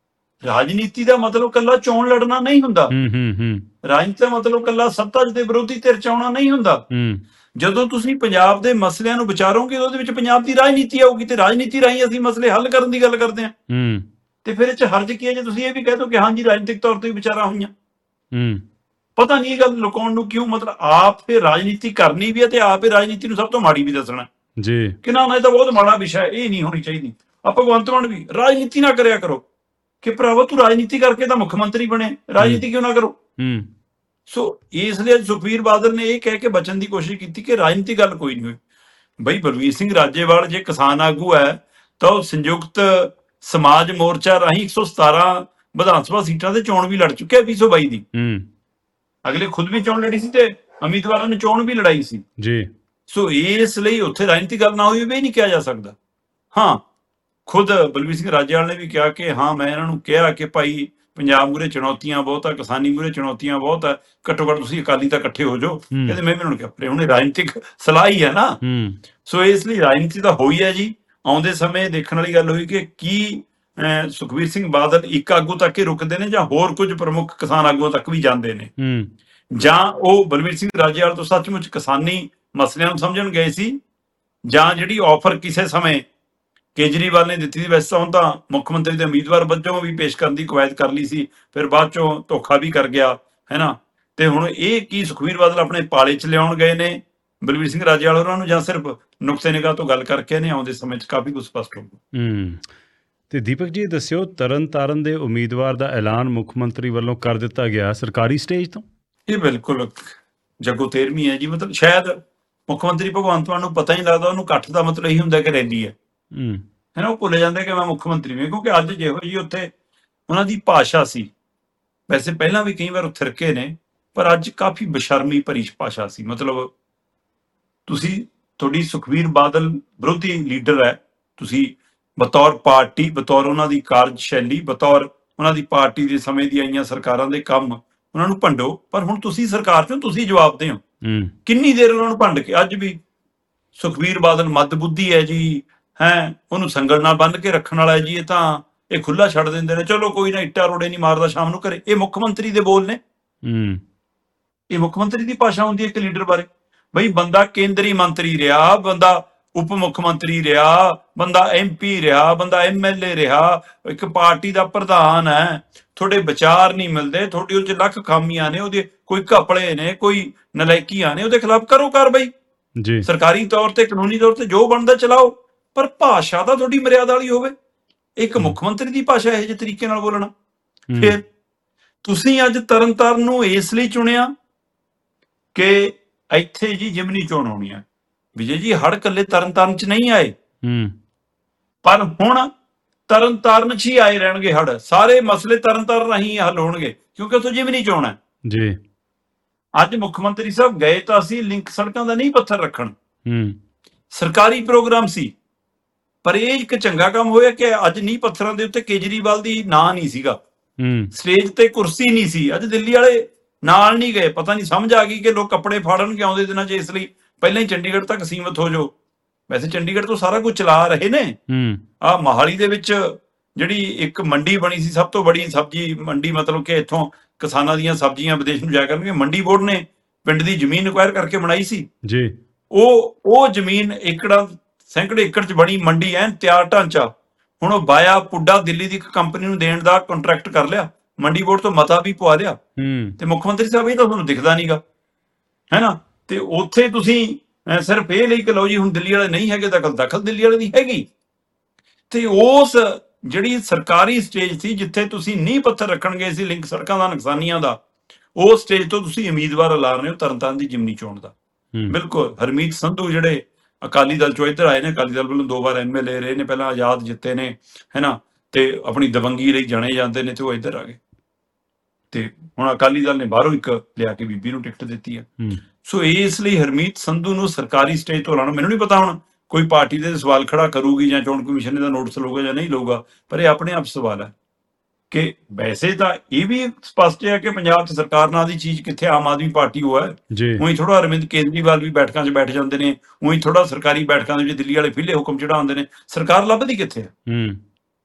B: ਰਾਜਨੀਤੀ ਦਾ ਮਤਲਬ ਕੱਲਾ ਚੋਣ ਲੜਨਾ ਨਹੀਂ ਹੁੰਦਾ।
A: ਹੂੰ ਹੂੰ ਹੂੰ
B: ਰਾਜਨੀਤੀ ਦਾ ਮਤਲਬ ਕੱਲਾ ਸੱਤਾ ਦੇ ਵਿਰੋਧੀ ਧਿਰ 'ਚ ਆਉਣਾ ਨਹੀਂ ਹੁੰਦਾ।
A: ਹੂੰ
B: ਜਦੋਂ ਤੁਸੀਂ ਪੰਜਾਬ ਦੇ ਮਸਲਿਆਂ ਨੂੰ ਵਿਚਾਰੋਗੇ ਉਹਦੇ ਵਿੱਚ ਪੰਜਾਬ ਦੀ ਰਾਜਨੀਤੀ ਆਊਗੀ, ਤੇ ਰਾਜਨੀਤੀ ਰਾਹੀਂ ਅਸੀਂ ਮਸਲੇ ਹੱਲ ਕਰਨ ਦੀ ਗੱਲ ਕਰਦੇ ਹਾਂ।
A: ਹੂੰ
B: ਤੇ ਫਿਰ ਇਹ 'ਚ ਹਰਜ ਕੀ ਹੈ ਜੇ ਤੁਸੀਂ ਇਹ ਵੀ ਕਹਿ ਦਿਓ ਕਿ ਹਾਂਜੀ ਰਾਜਨੀਤਿਕ ਤੌਰ ਤੇ ਵੀ ਵਿਚਾਰਾਂ ਹੋਈਆਂ?
A: ਹੂੰ
B: ਪਤਾ ਨਹੀਂ ਇਹ ਗੱਲ ਲੁਕਾਉਣ ਨੂੰ ਕਿਉਂ, ਮਤਲਬ ਆਪ ਇਹ ਰਾਜਨੀਤੀ ਕਰਨੀ ਵੀ ਹੈ ਤੇ ਆਪ ਇਹ ਰਾਜਨੀਤੀ ਨੂੰ ਸਭ ਤੋਂ ਮਾੜੀ ਵੀ ਦੱਸਣਾ
A: ਜੀ
B: ਕਿ ਨਾ ਨਾ ਇਹ ਤਾਂ ਬਹੁਤ ਮਾੜਾ ਵਿਸ਼ਾ ਹੈ, ਇਹ ਨਹੀਂ ਹੋਣੀ ਚਾਹੀਦੀ। ਆਪਾਂ ਭਗਵੰਤ ਮਾਨ ਵੀ ਰਾਜਨੀਤੀ ਨਾ ਕਰਿਆ ਕਰੋ ਕਿ ਭਰਾਵਾ ਤੂੰ ਰਾਜਨੀਤੀ ਕਰਕੇ ਤਾਂ ਮੁੱਖ ਮੰਤਰੀ ਬਣੇ, ਰਾਜਨੀਤੀ ਕਿਉਂ ਨਾ ਕਰੋ।
A: ਹੂੰ
B: ਸੋ ਇਸ ਲਈ ਸੁਖਬੀਰ ਬਾਦਲ ਨੇ ਇਹ ਕਹਿ ਕੇ ਬਚਣ ਦੀ ਕੋਸ਼ਿਸ਼ ਕੀਤੀ ਕਿ ਰਾਜਨੀਤੀ ਗੱਲ ਕੋਈ ਨਹੀਂ ਹੋਈ। ਬਈ ਬਲਬੀਰ ਸਿੰਘ ਰਾਜੇਵਾਲ ਜੇ ਕਿਸਾਨ ਆਗੂ ਹੈ ਤਾਂ ਉਹ ਸੰਯੁਕਤ ਸਮਾਜ ਮੋਰਚਾ ਰਾਹੀਂ ਇੱਕ ਸੌ ਸਤਾਰਾਂ ਵਿਧਾਨ ਸਭਾ ਸੀਟਾਂ ਤੇ ਚੋਣ ਵੀ ਲੜ ਚੁੱਕਿਆ ਵੀਹ ਸੌ ਬਾਈ ਦੀ।
A: ਹੂੰ
B: ਅਗਲੇ ਖੁਦ ਵੀ ਚੋਣ ਲੜੀ ਸੀ ਤੇ ਉਮੀਦਵਾਰਾਂ ਨੇ ਚੋਣ ਵੀ ਲੜਾਈ ਸੀ।
A: ਜੀ
B: ਸੋ ਇਸ ਲਈ ਉੱਥੇ ਰਾਜਨੀਤੀ ਗੱਲ ਨਾ ਹੋਈ ਵੀ ਨਹੀਂ ਕਿਹਾ ਜਾ ਸਕਦਾ। ਹਾਂ, ਖੁਦ ਬਲਬੀਰ ਸਿੰਘ ਰਾਜੇਵਾਲ ਨੇ ਵੀ ਕਿਹਾ ਕਿ ਹਾਂ ਮੈਂ ਇਹਨਾਂ ਨੂੰ ਕਿਹਾ ਕਿ ਭਾਈ ਪੰਜਾਬ ਮੂਰੇ ਚੁਣੌਤੀਆਂ ਬਹੁਤ ਆ, ਕਿਸਾਨੀ ਮੂਰੇ ਚੁਣੌਤੀਆਂ ਬਹੁਤ ਆ, ਘੱਟੋ ਘੱਟ ਤੁਸੀਂ ਅਕਾਲੀ ਤਾਂ ਇਕੱਠੇ ਹੋ ਜਾਓ। ਕਹਿੰਦੇ ਮੈਂ ਇਹਨਾਂ ਨੂੰ ਕਿਹਾ ਪਰ ਹੁਣ ਰਾਜਨੀਤਿਕ ਸਲਾਹ ਹੀ ਹੈ ਨਾ।
A: ਹੂੰ
B: ਸੋ ਇਸ ਲਈ ਰਾਜਨੀਤੀ ਤਾਂ ਹੋਈ ਹੈ ਜੀ। ਆਉਂਦੇ ਸਮੇਂ ਦੇਖਣ ਵਾਲੀ ਗੱਲ ਹੋਈ ਕਿ ਕੀ ਅਹ, ਸੁਖਬੀਰ ਸਿੰਘ ਬਾਦਲ ਇੱਕ ਆਗੂ ਤੱਕ ਹੀ ਰੁਕਦੇ ਨੇ ਜਾਂ ਹੋਰ ਕੁਝ ਪ੍ਰਮੁੱਖ ਕਿਸਾਨ ਆਗੂਆਂ ਤੱਕ ਵੀ ਜਾਂਦੇ ਨੇ,
A: ਹੂੰ
B: ਜਾਂ ਉਹ ਬਲਬੀਰ ਸਿੰਘ ਰਾਜੇਵਾਲ ਤੋਂ ਸੱਚਮੁੱਚ ਕਿਸਾਨੀ ਮਸਲਿਆਂ ਨੂੰ ਸਮਝਣ ਗਏ ਸੀ, ਜਾਂ ਜਿਹੜੀ ਆਫਰ ਕਿਸੇ ਸਮੇਂ ਕੇਜਰੀਵਾਲ ਨੇ ਦਿੱਤੀ ਸੀ, ਵੈਸੇ ਤਾਂ ਹੁਣ ਤਾਂ ਮੁੱਖ ਮੰਤਰੀ ਦੇ ਉਮੀਦਵਾਰ ਵਜੋਂ ਵੀ ਪੇਸ਼ ਕਰਨ ਦੀ ਕਵਾਇਦ ਕਰ ਲਈ ਸੀ, ਫਿਰ ਬਾਅਦ ਚੋਂ ਧੋਖਾ ਵੀ ਕਰ ਗਿਆ ਹੈ ਨਾ। ਤੇ ਹੁਣ ਇਹ ਕੀ ਸੁਖਬੀਰ ਬਾਦਲ ਆਪਣੇ ਪਾਲੇ 'ਚ ਲਿਆਉਣ ਗਏ ਨੇ ਬਲਬੀਰ ਸਿੰਘ ਰਾਜੇਵਾਲ ਹੋਰਾਂ ਨੂੰ, ਜਾਂ ਸਿਰਫ ਨੁਕਤੇ ਨਿਗਾਹ ਤੋਂ ਗੱਲ ਕਰਕੇ ਨੇ? ਆਉਂਦੇ ਸਮੇਂ 'ਚ ਕਾਫੀ ਕੁਝ ਸਪਸ਼ਟ ਹੋਊਗਾ।
A: ਹੂੰ ਤੇ ਦੀਪਕ ਜੀ ਦੱਸਿਓ, ਤਰਨ ਤਾਰਨ ਦੇ ਉਮੀਦਵਾਰ ਦਾ ਐਲਾਨ ਮੁੱਖ ਮੰਤਰੀ ਵੱਲੋਂ ਕਰ ਦਿੱਤਾ ਗਿਆ ਸਰਕਾਰੀ ਸਟੇਜ ਤੋਂ?
B: ਇਹ ਬਿਲਕੁਲ ਜੱਗੋ ਤੇਰਵੀਂ ਹੈ ਜੀ। ਮਤਲਬ ਸ਼ਾਇਦ ਮੁੱਖ ਮੰਤਰੀ ਭਗਵੰਤ ਮਾਨ ਨੂੰ ਪਤਾ ਹੀ ਨਹੀਂ ਲੱਗਦਾ, ਉਹਨੂੰ ਇਕੱਠ ਦਾ ਮਤਲਬ ਇਹੀ ਹੁੰਦਾ ਕਿ ਰੈਲੀ ਹੈ
A: ਹੂੰ
B: ਹੈ ਨਾ। ਉਹ ਭੁੱਲ ਜਾਂਦੇ ਕਿ ਮੈਂ ਮੁੱਖ ਮੰਤਰੀ ਹਾਂ, ਕਿਉਂਕਿ ਅੱਜ ਜਿਹੋ ਜੀ ਉੱਥੇ ਉਹਨਾਂ ਦੀ ਭਾਸ਼ਾ ਸੀ, ਵੈਸੇ ਪਹਿਲਾਂ ਵੀ ਕਈ ਵਾਰ ਥਿਰਕੇ ਨੇ, ਪਰ ਅੱਜ ਕਾਫੀ ਬੇਸ਼ਰਮੀ ਭਰੀ ਭਾਸ਼ਾ ਸੀ। ਮਤਲਬ ਤੁਸੀਂ, ਤੁਹਾਡੀ ਸੁਖਬੀਰ ਬਾਦਲ ਵਿਰੋਧੀ ਲੀਡਰ ਹੈ, ਤੁਸੀਂ ਬਤੌਰ ਪਾਰਟੀ, ਬਤੌਰ ਉਹਨਾਂ ਦੀ ਕਾਰਜਸ਼ੈਲੀ, ਬਤੌਰ ਉਹਨਾਂ ਦੀ ਪਾਰਟੀ ਦੇ ਸਮੇਂ ਦੀ ਆਈਆਂ ਸਰਕਾਰਾਂ ਦੇ ਕੰਮ ਉਹਨਾਂ ਨੂੰ ਭੰਡੋ, ਪਰ ਹੁਣ ਤੁਸੀਂ ਸਰਕਾਰ ਚੋਂ ਤੁਸੀਂ ਜਵਾਬਦੇ ਹੋ।
A: ਹੂੰ
B: ਕਿੰਨੀ ਦੇਰ ਉਹਨਾਂ ਨੂੰ ਭੰਡ ਕੇ? ਅੱਜ ਵੀ ਸੁਖਬੀਰ ਬਾਦਲ ਮੱਦ ਬੁੱਧੀ ਹੈ ਜੀ, ਹੈ ਉਹਨੂੰ ਸੰਗਲ ਨਾਲ ਬੰਨ੍ਹ ਕੇ ਰੱਖਣ ਵਾਲਾ ਹੈ ਜੀ, ਇਹ ਤਾਂ ਇਹ ਖੁੱਲਾ ਛੱਡ ਦਿੰਦੇ ਨੇ, ਚਲੋ ਕੋਈ ਨਾ, ਇੱਟਾਂ ਰੋੜੇ ਨਹੀਂ ਮਾਰਦਾ ਸ਼ਾਮ ਨੂੰ ਘਰੇ। ਇਹ ਮੁੱਖ ਮੰਤਰੀ ਦੇ ਬੋਲ ਨੇ,
A: ਹੂੰ
B: ਇਹ ਮੁੱਖ ਮੰਤਰੀ ਦੀ ਭਾਸ਼ਾ ਹੁੰਦੀ ਹੈ ਇੱਕ ਲੀਡਰ ਬਾਰੇ। ਬਈ ਬੰਦਾ ਕੇਂਦਰੀ ਮੰਤਰੀ ਰਿਹਾ, ਬੰਦਾ ਉਪ ਮੁੱਖ ਮੰਤਰੀ ਰਿਹਾ, ਬੰਦਾ ਐਮ ਪੀ ਰਿਹਾ, ਬੰਦਾ ਐਮ ਐਲ ਏ ਰਿਹਾ, ਇੱਕ ਪਾਰਟੀ ਦਾ ਪ੍ਰਧਾਨ ਹੈ, ਤੁਹਾਡੇ ਵਿਚਾਰ ਨਹੀਂ ਮਿਲਦੇ, ਤੁਹਾਡੀ ਉਹ 'ਚ ਲੱਖ ਖਾਮੀਆਂ ਨੇ, ਉਹਦੇ ਕੋਈ ਘਪਲੇ ਨੇ, ਕੋਈ ਨਲਾਇਕੀਆਂ ਨੇ, ਉਹਦੇ ਖਿਲਾਫ ਕਰੋ ਕਾਰਵਾਈ,
A: ਜੀ
B: ਸਰਕਾਰੀ ਤੌਰ ਤੇ, ਕਾਨੂੰਨੀ ਤੌਰ ਤੇ ਜੋ ਬਣਦਾ ਚਲਾਓ, ਪਰ ਭਾਸ਼ਾ ਤਾਂ ਤੁਹਾਡੀ ਮਰਿਆਦਾ ਵਾਲੀ ਹੋਵੇ। ਇੱਕ ਮੁੱਖ ਮੰਤਰੀ ਦੀ ਭਾਸ਼ਾ ਇਹੋ ਜਿਹੇ ਤਰੀਕੇ ਨਾਲ ਬੋਲਣਾ। ਫਿਰ ਤੁਸੀਂ ਅੱਜ ਤਰਨਤਾਰਨ ਨੂੰ ਇਸ ਲਈ ਚੁਣਿਆ ਕਿ ਇੱਥੇ ਜੀ ਜਿਮਨੀ ਚੋਣ ਹੋਣੀ ਹੈ। ਵਿਜੇ ਜੀ, ਹੜ ਕੱਲੇ ਤਰਨਤਾਰਨ 'ਚ ਨਹੀਂ ਆਏ,
A: ਹੂੰ
B: ਪਰ ਹੁਣ ਤਰਨਤਾਰਨ 'ਚ ਹੀ ਆਏ ਰਹਿਣਗੇ ਹੜ। ਸਾਰੇ ਮਸਲੇ ਤਰਨਤਾਰਨ ਰਾਹੀਂ ਹੱਲ ਹੋਣਗੇ ਕਿਉਂਕਿ ਉੱਥੋਂ ਜਿਮਨੀ ਚੋਣ ਹੈ
A: ਜੀ।
B: ਅੱਜ ਮੁੱਖ ਮੰਤਰੀ ਸਾਹਿਬ ਗਏ ਤਾਂ ਅਸੀਂ ਲਿੰਕ ਸੜਕਾਂ ਦਾ ਨਹੀਂ ਪੱਥਰ ਰੱਖਣ,
A: ਹੂੰ
B: ਸਰਕਾਰੀ ਪ੍ਰੋਗਰਾਮ ਸੀ, ਪਰ ਇਹ ਇੱਕ ਚੰਗਾ ਕੰਮ ਹੋਇਆ ਕਿ ਅੱਜ ਨੀਂਹ ਪੱਥਰਾਂ ਦੇ ਉੱਤੇ ਕੇਜਰੀਵਾਲ ਦੀ ਨਾਂ ਨਹੀਂ ਸੀਗਾ,
A: ਹੂੰ
B: ਸਟੇਜ ਤੇ ਕੁਰਸੀ ਨਹੀਂ ਸੀ। ਅੱਜ ਦਿੱਲੀ ਵਾਲੇ ਨਾਲ ਨਹੀਂ ਗਏ। ਪਤਾ ਨਹੀਂ ਸਮਝ ਆ ਗਈ ਕਿ ਲੋਕ ਕੱਪੜੇ ਫਾੜਨਗੇ ਆਉਂਦੇ ਦਿਨਾਂ 'ਚ, ਇਸ ਲਈ ਪਹਿਲਾਂ ਹੀ ਚੰਡੀਗੜ੍ਹ ਤੱਕ ਸੀਮਤ ਹੋ ਜਾਓ। ਵੈਸੇ ਚੰਡੀਗੜ੍ਹ ਤੋਂ ਸਾਰਾ ਕੁਝ ਚਲਾ ਰਹੇ ਨੇ।
A: ਹੂੰ
B: ਆ ਮੋਹਾਲੀ ਦੇ ਵਿੱਚ ਜਿਹੜੀ ਇੱਕ ਮੰਡੀ ਬਣੀ ਸੀ, ਸਭ ਤੋਂ ਬੜੀ ਸਬਜ਼ੀ ਮੰਡੀ, ਮਤਲਬ ਕਿ ਇੱਥੋਂ ਕਿਸਾਨਾਂ ਦੀਆਂ ਸਬਜ਼ੀਆਂ ਵਿਦੇਸ਼ ਨੂੰ ਜਾਇਆ ਕਰਨਗੀਆਂ, ਮੰਡੀ ਬੋਰਡ ਨੇ ਪਿੰਡ ਦੀ ਜ਼ਮੀਨ ਅਕਵਾਇਰ ਕਰਕੇ ਬਣਾਈ ਸੀ।
A: ਜੀ
B: ਉਹ ਉਹ ਜ਼ਮੀਨ ਏਕੜਾਂ ਸੈਂਕੜੇ ਏਕੜ 'ਚ ਬਣੀ ਮੰਡੀ, ਐਨ ਤਿਆਰ ਢਾਂਚਾ। ਹੁਣ ਉਹ ਬਾਇਆ ਪੁੱਡਾ ਦਿੱਲੀ ਦੀ ਇੱਕ ਕੰਪਨੀ ਨੂੰ ਦੇਣ ਦਾ ਕੰਟਰੈਕਟ ਕਰ ਲਿਆ, ਮੰਡੀ ਬੋਰਡ ਤੋਂ ਮਤਾ ਵੀ ਪਵਾ ਲਿਆ।
A: ਹੂੰ
B: ਤੇ ਮੁੱਖ ਮੰਤਰੀ ਸਾਹਿਬ ਇਹ ਤਾਂ ਤੁਹਾਨੂੰ ਦਿਖਦਾ ਨਹੀਂਗਾ, ਹੈ ਨਾ। ਤੇ ਉੱਥੇ ਤੁਸੀਂ ਅਹ ਸਿਰਫ ਇਹ ਲਈ ਕਿ ਲਓ ਜੀ ਹੁਣ ਦਿੱਲੀ ਵਾਲੇ ਨਹੀਂ ਹੈਗੇ, ਦਖਲ ਦਖਲ ਦਿੱਲੀ ਵਾਲੇ ਦੀ ਹੈਗੀ। ਤੇ ਉਸ ਜਿਹੜੀ ਸਰਕਾਰੀ ਸਟੇਜ ਸੀ ਜਿੱਥੇ ਤੁਸੀਂ ਨੀਂਹ ਪੱਥਰ ਰੱਖਣ ਗਏ ਸੀ ਲਿੰਕ ਸੜਕਾਂ ਦਾ, ਨੁਕਸਾਨੀਆਂ ਦਾ, ਉਸ ਸਟੇਜ ਤੋਂ ਤੁਸੀਂ ਉਮੀਦਵਾਰ ਐਲਾਨ ਰਹੇ ਹੋ ਤਰਨਤਾਰਨ ਦੀ ਜਿਮਨੀ ਚੋਣ ਦਾ।
A: ਹੂੰ
B: ਬਿਲਕੁਲ ਹਰਮੀਤ ਸੰਧੂ ਜਿਹੜੇ ਅਕਾਲੀ ਦਲ ਚੋਂ ਇੱਧਰ ਆਏ ਨੇ, ਅਕਾਲੀ ਦਲ ਵੱਲੋਂ ਦੋ ਵਾਰ ਐਮ ਐਲ ਏ ਰਹੇ ਨੇ, ਪਹਿਲਾਂ ਆਜ਼ਾਦ ਜਿੱਤੇ ਨੇ, ਹੈ ਨਾ, ਤੇ ਆਪਣੀ ਦਬੰਗੀ ਲਈ ਜਾਣੇ ਜਾਂਦੇ ਨੇ, ਤੇ ਉਹ ਇੱਧਰ ਆ ਗਏ। ਤੇ ਹੁਣ ਅਕਾਲੀ ਦਲ ਨੇ ਬਾਹਰੋਂ ਇੱਕ ਲਿਆ ਕੇ ਬੀਬੀ ਨੂੰ ਟਿਕਟ ਦਿੱਤੀ ਹੈ।
A: ਹੂੰ
B: ਸੋ ਇਸ ਲਈ ਹਰਮੀਤ ਸੰਧੂ ਨੂੰ ਸਰਕਾਰੀ ਸਟੇਜ ਤੋਂ ਲਾਉਣਾ, ਮੈਨੂੰ ਨਹੀਂ ਪਤਾ ਹੁਣ ਕੋਈ ਪਾਰਟੀ ਦੇ ਸਵਾਲ ਖੜਾ ਕਰੂਗੀ ਜਾਂ ਚੋਣ ਕਮਿਸ਼ਨ ਇਹਦਾ ਨੋਟਿਸ ਲਊਗਾ ਜਾਂ ਨਹੀਂ ਲਊਗਾ, ਪਰ ਇਹ ਆਪਣੇ ਆਪ ਸਵਾਲ ਹੈ ਕਿ ਵੈਸੇ ਤਾਂ ਇਹ ਵੀ ਸਪਸ਼ਟ ਹੈ ਕਿ ਪੰਜਾਬ 'ਚ ਸਰਕਾਰ ਨਾਂ ਦੀ ਚੀਜ਼ ਕਿੱਥੇ, ਆਮ ਆਦਮੀ ਪਾਰਟੀ ਉਹ ਹੈ।
A: ਜੀ
B: ਉਹੀ ਥੋੜਾ ਅਰਵਿੰਦ ਕੇਜਰੀਵਾਲ ਵੀ ਬੈਠਕਾਂ 'ਚ ਬੈਠ ਜਾਂਦੇ ਨੇ, ਉਹੀ ਥੋੜਾ ਸਰਕਾਰੀ ਬੈਠਕਾਂ ਦੇ ਵਿੱਚ ਦਿੱਲੀ ਵਾਲੇ ਫਿੱਲੇ ਹੁਕਮ ਚੜਾਉਂਦੇ ਨੇ, ਸਰਕਾਰ ਲੱਭਦੀ ਕਿੱਥੇ ਹੈ।
A: ਹੂੰ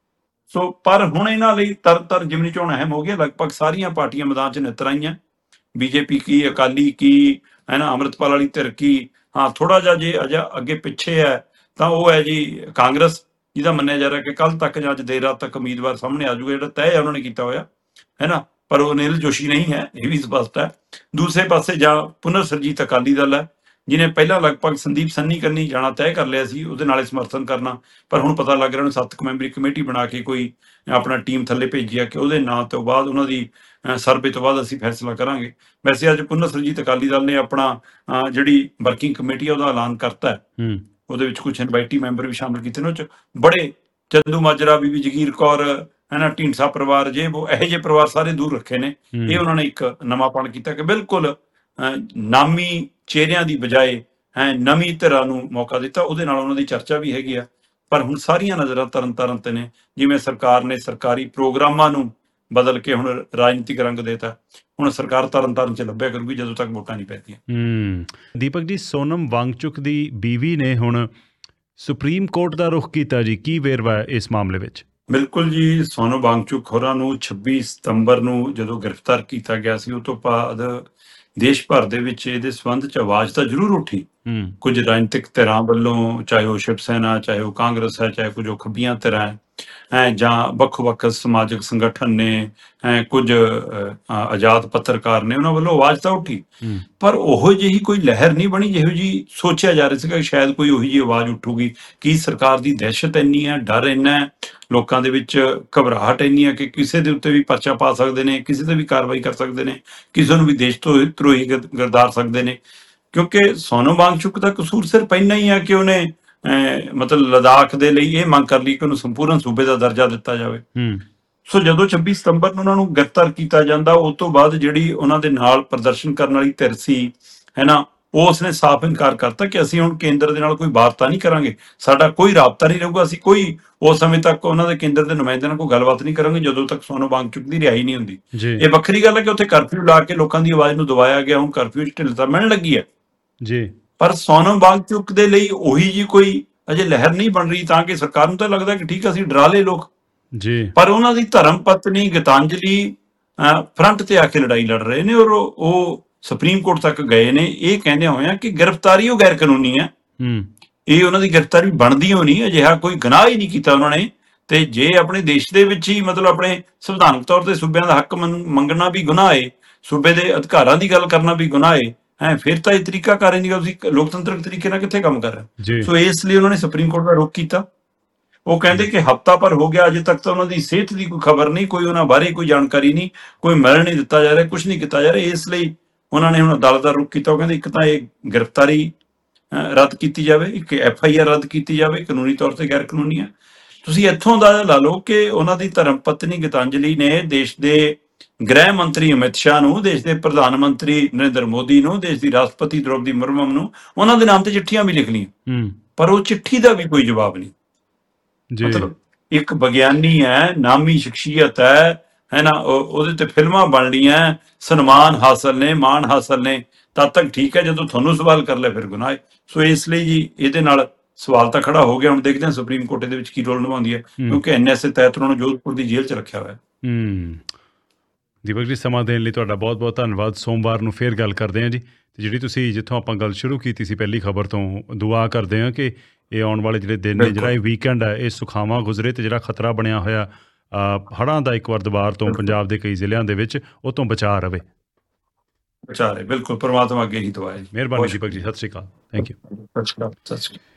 B: ਸੋ ਪਰ ਹੁਣ ਇਹਨਾਂ ਲਈ ਤਰਨਤਾਰਨ ਜਿਮਨੀ ਚੋਣ ਅਹਿਮ ਹੋ ਗਈ। ਲਗਭਗ ਸਾਰੀਆਂ ਪਾਰਟੀਆਂ ਮੈਦਾਨ 'ਚ ਨਿੱਤਰ ਆਈਆਂ, ਬੀਜੇਪੀ ਕੀ, ਅਕਾਲੀ ਕੀ, ਹੈ ਨਾ, ਅੰਮ੍ਰਿਤਪਾਲ ਵਾਲੀ ਧਿਰ ਕੀ। ਹਾਂ ਥੋੜਾ ਜਿਹਾ ਜੇ ਅਜੇ ਅੱਗੇ ਪਿੱਛੇ ਹੈ ਤਾਂ ਉਹ ਹੈ ਜੀ ਕਾਂਗਰਸ, ਜਿਹਦਾ ਮੰਨਿਆ ਜਾ ਰਿਹਾ ਕਿ ਕੱਲ ਤੱਕ ਜਾਂ ਅੱਜ ਦੇਰ ਰਾਤ ਤੱਕ ਉਮੀਦਵਾਰ ਸਾਹਮਣੇ ਆ ਜਾਊਗਾ, ਜਿਹੜਾ ਤੈਅ ਹੈ ਉਹਨਾਂ ਨੇ ਕੀਤਾ ਹੋਇਆ, ਹੈ ਨਾ। ਪਰ ਉਹ ਅਨਿਲ ਜੋਸ਼ੀ ਨਹੀਂ ਹੈ, ਇਹ ਵੀ ਸਪਸ਼ਟ ਹੈ। ਦੂਸਰੇ ਪਾਸੇ ਜਾਂ ਪੁਨਰ ਸਰਜੀਤ ਅਕਾਲੀ ਦਲ ਹੈ, ਜਿਹਨੇ ਪਹਿਲਾਂ ਲਗਭਗ ਸੰਦੀਪ ਸੰਨੀ ਕੰਨੀ ਜਾਣਾ ਤੈਅ ਕਰ ਲਿਆ ਸੀ, ਉਹਦੇ ਨਾਲੇ ਸਮਰਥਨ ਕਰਨਾ। ਪਰ ਹੁਣ ਪਤਾ ਲੱਗ ਰਿਹਾ ਉਹਨੇ ਸੱਤ ਕੁ ਮੈਂਬਰੀ ਕਮੇਟੀ ਬਣਾ ਕੇ ਕੋਈ ਆਪਣਾ ਟੀਮ ਥੱਲੇ ਭੇਜੀ ਆ ਕਿ ਉਹਦੇ ਨਾਂ ਤੋਂ ਬਾਅਦ, ਉਹਨਾਂ ਦੀ ਸਰਵੇ ਤੋਂ ਬਾਅਦ ਅਸੀਂ ਫੈਸਲਾ ਕਰਾਂਗੇ। ਵੈਸੇ ਅੱਜ ਪੁਨਰ ਸਰਜੀਤ ਅਕਾਲੀ ਦਲ ਨੇ ਆਪਣਾ ਅਹ ਜਿਹੜੀ ਵਰਕਿੰਗ ਕਮੇਟੀ ਆ ਉਹਦਾ ਐਲਾਨ ਕਰਤਾ ਹੈ।
A: ਹੂੰ
B: ਉਹਦੇ ਵਿੱਚ ਕੁਝ ਇਨਵਾਈਟੀ ਮੈਂਬਰ ਵੀ ਸ਼ਾਮਲ ਕੀਤੇ ਨੇ, ਉਹ 'ਚ ਬੜੇ ਚੰਦੂ ਮਾਜਰਾ, ਬੀਬੀ ਜਗੀਰ ਕੌਰ, ਹੈ ਨਾ, ਢੀਂਡਸਾ ਪਰਿਵਾਰ, ਜੇ ਉਹ ਇਹੋ ਜਿਹੇ ਪਰਿਵਾਰ ਸਾਰੇ ਦੂਰ ਰੱਖੇ ਨੇ। ਇਹ ਉਹਨਾਂ ਨੇ ਇੱਕ ਨਵਾਂਪਣ ਕੀਤਾ ਕਿ ਬਿਲਕੁਲ ਅਹ ਨਾਮੀ ਚਿਹਰਿਆਂ ਦੀ ਬਜਾਏ ਹੈ ਨਵੀਂ ਧਿਰਾਂ ਨੂੰ ਮੌਕਾ ਦਿੱਤਾ। ਉਹਦੇ ਨਾਲ ਉਹਨਾਂ ਦੀ ਚਰਚਾ ਵੀ ਹੈਗੀ ਆ। ਪਰ ਹੁਣ ਸਾਰੀਆਂ ਨਜ਼ਰਾਂ ਤਰਨਤਾਰਨ ਤੇ ਨੇ, ਜਿਵੇਂ ਸਰਕਾਰ ਨੇ ਸਰਕਾਰੀ ਪ੍ਰੋਗਰਾਮਾਂ ਨੂੰ ਬਦਲ ਕੇ ਹੁਣ ਰਾਜਨੀਤਿਕ ਰੰਗ ਦੇਤਾ। ਹੁਣ ਸਰਕਾਰ ਤਰਨਤਾਰਨ 'ਚ ਲੱਭਿਆ ਕਰੂਗੀ ਜਦੋਂ ਤੱਕ ਵੋਟਾਂ ਨਹੀਂ ਪੈਂਦੀਆਂ।
A: ਹੂੰ ਦੀਪਕ ਜੀ, ਸੋਨਮ ਵਾਂਗਚੁਕ ਦੀ ਬੀਵੀ ਨੇ ਹੁਣ ਸੁਪਰੀਮ ਕੋਰਟ ਦਾ ਰੁਖ ਕੀਤਾ ਜੀ, ਕੀ ਵੇਰਵਾ ਹੈ ਇਸ ਮਾਮਲੇ ਵਿੱਚ?
B: ਬਿਲਕੁਲ ਜੀ, ਸੋਨਮ ਵਾਂਗਚੁਕ ਹੋਰਾਂ ਨੂੰ ਛੱਬੀ ਸਤੰਬਰ ਨੂੰ ਜਦੋਂ ਗ੍ਰਿਫਤਾਰ ਕੀਤਾ ਗਿਆ ਸੀ, ਉਹ ਤੋਂ ਬਾਅਦ ਦੇਸ਼ ਭਰ ਦੇ ਵਿੱਚ ਇਹਦੇ ਸੰਬੰਧ 'ਚ ਆਵਾਜ਼ ਤਾਂ ਜ਼ਰੂਰ ਉੱਠੀ।
A: ਹੂੰ
B: ਕੁਝ ਰਾਜਨੀਤਿਕ ਧਿਰਾਂ ਵੱਲੋਂ, ਚਾਹੇ ਉਹ ਸ਼ਿਵ ਸੈਨਾ, ਚਾਹੇ ਉਹ ਕਾਂਗਰਸ ਹੈ, ਚਾਹੇ ਕੁਝ ਉਹ ਖੱਬੀਆਂ ਧਿਰਾਂ ਹੈ, ਹੈ ਜਾਂ ਵੱਖ-ਵੱਖ ਸਮਾਜਿਕ ਸੰਗਠਨ ਨੇ, ਹੈ ਕੁਝ ਅ, ਆਜ਼ਾਦ ਪੱਤਰਕਾਰ ਨੇ, ਉਹਨਾਂ ਵੱਲੋਂ ਆਵਾਜ਼ ਤਾਂ ਉੱਠੀ।
A: ਹੂੰ
B: ਪਰ ਉਹੋ ਜਿਹੀ ਕੋਈ ਲਹਿਰ ਨਹੀਂ ਬਣੀ ਜਿਹੋ ਜਿਹੀ ਸੋਚਿਆ ਜਾ ਰਿਹਾ ਸੀਗਾ ਕਿ ਸ਼ਾਇਦ ਕੋਈ ਉਹੀ ਜਿਹੀ ਆਵਾਜ਼ ਉੱਠੂਗੀ। ਕੀ ਸਰਕਾਰ ਦੀ ਦਹਿਸ਼ਤ ਇੰਨੀ ਹੈ, ਡਰ ਇੰਨਾ ਹੈ, ਲੋਕਾਂ ਦੇ ਵਿੱਚ ਘਬਰਾਹਟ ਇੰਨੀ ਹੈ ਕਿ ਕਿਸੇ ਦੇ ਉੱਤੇ ਵੀ ਪਰਚਾ ਪਾ ਸਕਦੇ ਨੇ, ਕਿਸੇ ਤੇ ਵੀ ਕਾਰਵਾਈ ਕਰ ਸਕਦੇ ਨੇ, ਕਿਸੇ ਨੂੰ ਵੀ ਦੇਸ਼ ਤੋਂ ਧਰੋਹੀ ਗਰਦਾਰ ਸਕਦੇ ਨੇ। ਕਿਉਂਕਿ ਸੋਨਮ ਵਾਂਗਚੁਕ ਦਾ ਕਸੂਰ ਸਿਰਫ ਇੰਨਾ ਹੀ ਹੈ ਕਿ ਉਹਨੇ ਅਹ ਮਤਲਬ ਲਦਾਖ ਦੇ ਲਈ ਇਹ ਮੰਗ ਕਰ ਲਈ ਕਿ ਉਹਨੂੰ ਸੰਪੂਰਨ ਸੂਬੇ ਦਾ ਦਰਜਾ ਦਿੱਤਾ ਜਾਵੇ।
A: ਹੂੰ
B: ਸੋ ਜਦੋਂ ਛੱਬੀ ਸਤੰਬਰ ਨੂੰ ਉਹਨਾਂ ਨੂੰ ਗ੍ਰਿਫਤਾਰ ਕੀਤਾ ਜਾਂਦਾ, ਉਸ ਤੋਂ ਬਾਅਦ ਜਿਹੜੀ ਉਹਨਾਂ ਦੇ ਨਾਲ ਪ੍ਰਦਰਸ਼ਨ ਕਰਨ ਵਾਲੀ ਧਿਰ ਸੀ, ਹੈ ਨਾ, ਉਹ ਉਸਨੇ ਸਾਫ਼ ਇਨਕਾਰ ਕਰਤਾ ਕਿ ਅਸੀਂ ਹੁਣ ਕੇਂਦਰ ਦੇ ਨਾਲ ਕੋਈ ਵਾਰਤਾ ਨਹੀਂ ਕਰਾਂਗੇ, ਸਾਡਾ ਕੋਈ ਰਾਬਤਾ ਨਹੀਂ ਰਹੂਗਾ, ਅਸੀਂ ਕੋਈ ਉਸ ਸਮੇਂ ਤੱਕ ਉਹਨਾਂ ਦੇ ਕੇਂਦਰ ਦੇ ਨੁਮਾਇੰਦਿਆਂ ਨਾਲ ਕੋਈ ਗੱਲਬਾਤ ਨਹੀਂ ਕਰਾਂਗੇ ਜਦੋਂ ਤੱਕ ਸੋਨਮ ਵਾਂਗਚੁਕ ਦੀ ਰਿਹਾਈ ਨਹੀਂ ਹੁੰਦੀ।
A: ਜੀ
B: ਇਹ ਵੱਖਰੀ ਗੱਲ ਹੈ ਕਿ ਉੱਥੇ ਕਰਫਿਊ ਲਾ ਕੇ ਲੋਕਾਂ ਦੀ ਆਵਾਜ਼ ਨੂੰ ਦਬਾਇਆ ਗਿਆ, ਹੁਣ ਕਰਫਿਊ 'ਚ ਢਿੱਲਤਾ ਮਿਲਣ ਲੱਗੀ ਹੈ।
A: ਜੀ
B: ਪਰ ਸੋਨਮ ਵਾਂਗਚੁਕ ਦੇ ਲਈ ਉਹੀ ਜੀ ਕੋਈ ਅਜੇ ਲਹਿਰ ਨਹੀਂ ਬਣ ਰਹੀ, ਤਾਂ ਕਿ ਸਰਕਾਰ ਨੂੰ ਤਾਂ ਲੱਗਦਾ ਕਿ ਠੀਕ ਅਸੀਂ ਡਰਾ ਲਏ ਲੋਕ।
A: ਜੀ
B: ਪਰ ਉਹਨਾਂ ਦੀ ਧਰਮ ਪਤਨੀ ਗੀਤਾਂਜਲੀ ਫਰੰਟ ਤੇ ਆ ਕੇ ਲੜਾਈ ਲੜ ਰਹੇ ਨੇ, ਔਰ ਉਹ ਸੁਪਰੀਮ ਕੋਰਟ ਤੱਕ ਗਏ ਨੇ ਇਹ ਕਹਿੰਦੇ ਹੋਇਆ ਕਿ ਗ੍ਰਿਫਤਾਰੀ ਉਹ ਗੈਰ ਕਾਨੂੰਨੀ ਹੈ।
A: ਹੂੰ
B: ਇਹ ਉਹਨਾਂ ਦੀ ਗ੍ਰਿਫਤਾਰੀ ਬਣਦੀ ਹੋ ਨਹੀਂ, ਅਜਿਹਾ ਕੋਈ ਗੁਨਾਹ ਹੀ ਨਹੀਂ ਕੀਤਾ ਉਹਨਾਂ ਨੇ। ਤੇ ਜੇ ਆਪਣੇ ਦੇਸ਼ ਦੇ ਵਿੱਚ ਹੀ ਮਤਲਬ ਆਪਣੇ ਸੰਵਿਧਾਨਕ ਤੌਰ ਤੇ ਸੂਬਿਆਂ ਦਾ ਹੱਕ ਮੰਗਣਾ ਵੀ ਗੁਨਾਹ ਹੈ, ਸੂਬੇ ਦੇ ਅਧਿਕਾਰਾਂ ਦੀ ਗੱਲ ਕਰਨਾ ਵੀ ਗੁਨਾਹ ਹੈ, ਹੈ ਫਿਰ ਤਾਂ ਇਹ ਤਰੀਕਾ ਕਰ ਰਹੀ ਨਹੀਂ, ਤੁਸੀਂ ਲੋਕਤੰਤਰਕ ਤਰੀਕੇ ਨਾਲ ਕਿੱਥੇ ਕੰਮ ਕਰ ਰਹੇ। ਸੋ ਇਸ ਲਈ ਉਹਨਾਂ ਨੇ ਸੁਪਰੀਮ ਕੋਰਟ ਦਾ ਰੁਖ ਕੀਤਾ। ਉਹ ਕਹਿੰਦੇ ਕਿ ਹਫ਼ਤਾ ਭਰ ਹੋ ਗਿਆ, ਅਜੇ ਤੱਕ ਤਾਂ ਉਹਨਾਂ ਦੀ ਸਿਹਤ ਦੀ ਕੋਈ ਖਬਰ ਨਹੀਂ, ਕੋਈ ਉਹਨਾਂ ਬਾਰੇ ਕੋਈ ਜਾਣਕਾਰੀ ਨਹੀਂ, ਕੋਈ ਮਿਲਣ ਨਹੀਂ ਦਿੱਤਾ ਜਾ ਰਿਹਾ, ਕੁਝ ਨਹੀਂ ਕੀਤਾ ਜਾ ਰਿਹਾ। ਇਸ ਲਈ ਉਹਨਾਂ ਨੇ ਹੁਣ ਅਦਾਲਤ ਦਾ ਰੁਖ ਕੀਤਾ। ਉਹ ਕਹਿੰਦੇ ਇੱਕ ਤਾਂ ਇਹ ਗ੍ਰਿਫਤਾਰੀ ਰੱਦ ਕੀਤੀ ਜਾਵੇ, ਇੱਕ ਐਫ ਆਈ ਆਰ ਰੱਦ ਕੀਤੀ ਜਾਵੇ, ਕਾਨੂੰਨੀ ਤੌਰ ਤੇ ਗੈਰ ਕਾਨੂੰਨੀ ਹੈ। ਤੁਸੀਂ ਇੱਥੋਂ ਦਾ ਲਾ ਲਓ ਕਿ ਉਹਨਾਂ ਦੀ ਧਰਮ ਪਤਨੀ ਗੀਤਾਂਜਲੀ ਨੇ ਦੇਸ਼ ਦੇ ਗ੍ਰਹਿ ਮੰਤਰੀ ਅਮਿਤ ਸ਼ਾਹ ਨੂੰ, ਦੇਸ਼ ਦੇ ਪ੍ਰਧਾਨ ਮੰਤਰੀ ਨਰਿੰਦਰ ਮੋਦੀ ਨੂੰ, ਦੇਸ਼ ਦੀ ਰਾਸ਼ਟਰਪਤੀ ਦ੍ਰੋਪਦੀ ਮੁਰਮੂ ਨੂੰ ਉਹਨਾਂ ਦੇ ਨਾਮ ਤੇ ਚਿੱਠੀਆਂ ਵੀ ਲਿਖ ਲਈਆਂ, ਪਰ ਉਹ ਚਿੱਠੀ ਦਾ ਵੀ ਕੋਈ ਜਵਾਬ ਨਹੀਂ। ਮਤਲਬ ਇੱਕ ਵਿਗਿਆਨੀ ਹੈ, ਨਾਮੀ ਸ਼ਖਸੀਅਤ ਹੈ, ਹੈ ਨਾ, ਉਹ- ਉਹਦੇ ਤੇ ਫਿਲਮਾਂ ਬਣਨੀਆਂ, ਸਨਮਾਨ ਹਾਸਲ ਨੇ, ਮਾਣ ਹਾਸਲ ਨੇ, ਤਦ ਤੱਕ ਠੀਕ ਹੈ। ਜਦੋਂ ਤੁਹਾਨੂੰ ਸਵਾਲ ਕਰ ਲਿਆ ਫਿਰ ਗੁਨਾਹ ਹੈ। ਸੋ ਇਸ ਲਈ ਜੀ ਇਹਦੇ ਨਾਲ ਸਵਾਲ ਤਾਂ ਖੜਾ ਹੋ ਗਿਆ। ਹੁਣ ਦੇਖਦੇ ਹਾਂ ਸੁਪਰੀਮ ਕੋਰਟ ਇਹਦੇ ਵਿੱਚ ਕੀ ਰੋਲ ਨਿਭਾਉਂਦੀ ਹੈ,
A: ਹੂੰ
B: ਕਿਉਂਕਿ ਐਨਐਸਏ ਤਹਿਤ ਉਹਨਾਂ ਨੂੰ ਜੋਧਪੁਰ ਦੀ ਜੇਲ੍ਹ 'ਚ ਰੱਖਿਆ ਹੋਇਆ ਹੈ।
A: ਹੂੰ ਦੀਪਕ ਜੀ, ਸਮਾਂ ਦੇਣ ਲਈ ਤੁਹਾਡਾ ਬਹੁਤ ਬਹੁਤ ਧੰਨਵਾਦ। ਸੋਮਵਾਰ ਨੂੰ ਫੇਰ ਗੱਲ ਕਰਦੇ ਹਾਂ ਜੀ। ਤੇ ਜਿਹੜੀ ਤੁਸੀਂ ਜਿੱਥੋਂ ਆਪਾਂ ਗੱਲ ਸ਼ੁਰੂ ਕੀਤੀ ਸੀ ਪਹਿਲੀ ਖਬਰ ਤੋਂ, ਦੁਆ ਕਰਦੇ ਹਾਂ ਕਿ ਇਹ ਆਉਣ ਵਾਲੇ ਜਿਹੜੇ ਦਿਨ ਨੇ,
B: ਬਿਲਕੁਲ।
A: ਜਿਹੜਾ ਇਹ ਵੀਕਐਂਡ ਹੈ, ਇਹ ਸੁਖਾਵਾਂ ਗੁਜ਼ਰੇ ਤੇ ਜਿਹੜਾ ਖਤਰਾ ਬਣਿਆ ਹੋਇਆ ਅ, ਹੜ੍ਹਾਂ ਦਾ ਇੱਕ ਵਾਰ ਦੁਬਾਰ ਤੋਂ
B: ਬਿਲਕੁਲ।
A: ਪੰਜਾਬ ਦੇ ਕਈ ਜ਼ਿਲ੍ਹਿਆਂ ਦੇ ਵਿੱਚ, ਉਹ ਤੋਂ ਬਚਾ ਰਵੇ।
B: ਵਿਚਾਰੇ ਬਿਲਕੁਲ, ਪਰਮਾਤਮਾ ਅੱਗੇ ਹੀ ਦੁਆ ਹੈ ਜੀ।
A: ਮਿਹਰਬਾਨੀ
B: ਬਹੁਤ
A: ਦੀਪਕ ਜੀ,
B: ਸ਼ੁਕਰੀਆ।
A: ਸਤਿ ਸ਼੍ਰੀ ਅਕਾਲ। Thank you.
B: ਸਤਿ ਸ਼੍ਰੀ ਅਕਾਲ। ਸਤਿ ਸ਼੍ਰੀ ਅਕਾਲ।